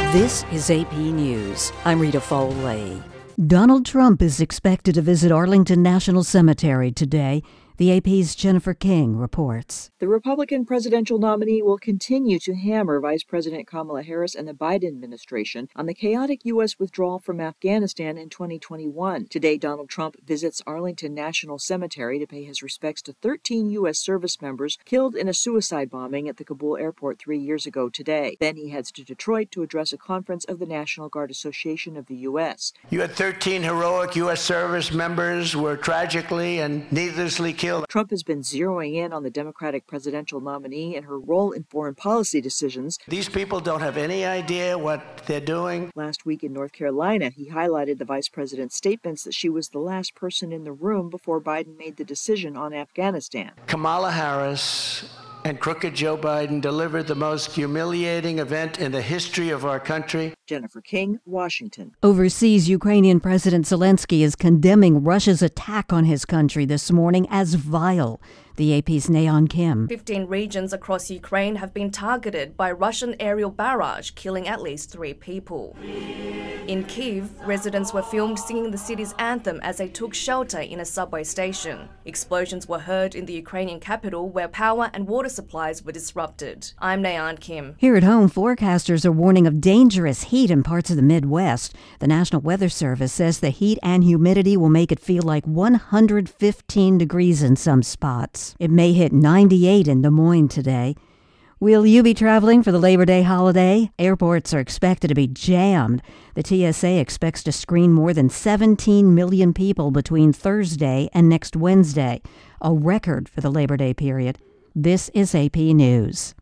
This is AP News. I'm Rita Foley. Donald Trump is expected to visit Arlington National Cemetery today. The AP's Jennifer King reports. The Republican presidential nominee will continue to hammer Vice President Kamala Harris and the Biden administration on the chaotic U.S. withdrawal from Afghanistan in 2021. Today, Donald Trump visits Arlington National Cemetery to pay his respects to 13 U.S. service members killed in a suicide bombing at the Kabul airport 3 years ago today. Then he heads to Detroit to address a conference of the National Guard Association of the U.S. You had 13 heroic U.S. service members were tragically and needlessly killed. Trump has been zeroing in on the Democratic presidential nominee and her role in foreign policy decisions. These people don't have any idea what they're doing. Last week in North Carolina, he highlighted the vice president's statements that she was the last person in the room before Biden made the decision on Afghanistan. Kamala Harris and crooked Joe Biden delivered the most humiliating event in the history of our country. Jennifer King, Washington. Overseas, Ukrainian President Zelensky is condemning Russia's attack on his country this morning as vile. The AP's Nayeon Kim. 15 regions across Ukraine have been targeted by Russian aerial barrage, killing at least 3 people. In Kyiv, residents were filmed singing the city's anthem as they took shelter in a subway station. Explosions were heard in the Ukrainian capital, where power and water supplies were disrupted. I'm Nayeon Kim. Here at home, forecasters are warning of dangerous heat in parts of the Midwest. The National Weather Service says the heat and humidity will make it feel like 115 degrees in some spots. It may hit 98 in Des Moines today. Will you be traveling for the Labor Day holiday? Airports are expected to be jammed. The TSA expects to screen more than 17 million people between Thursday and next Wednesday, a record for the Labor Day period. This is AP News.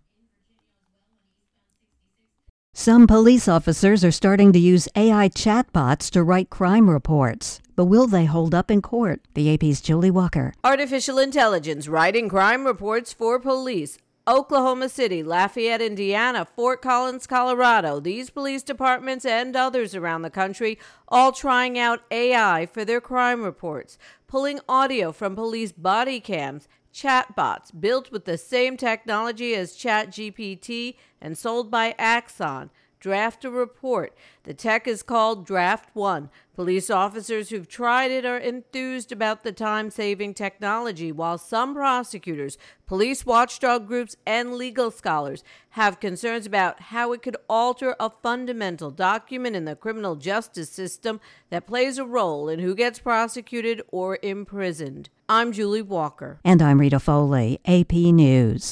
Some police officers are starting to use AI chatbots to write crime reports. But will they hold up in court? The AP's Julie Walker. Artificial intelligence writing crime reports for police. Oklahoma City, Lafayette, Indiana, Fort Collins, Colorado. These police departments and others around the country all trying out AI for their crime reports, pulling audio from police body cams, chatbots built with the same technology as ChatGPT and sold by Axon. Draft a report. The tech is called Draft One. Police officers who've tried it are enthused about the time-saving technology, while some prosecutors, police watchdog groups, and legal scholars have concerns about how it could alter a fundamental document in the criminal justice system that plays a role in who gets prosecuted or imprisoned. I'm Julie Walker. And I'm Rita Foley, AP News.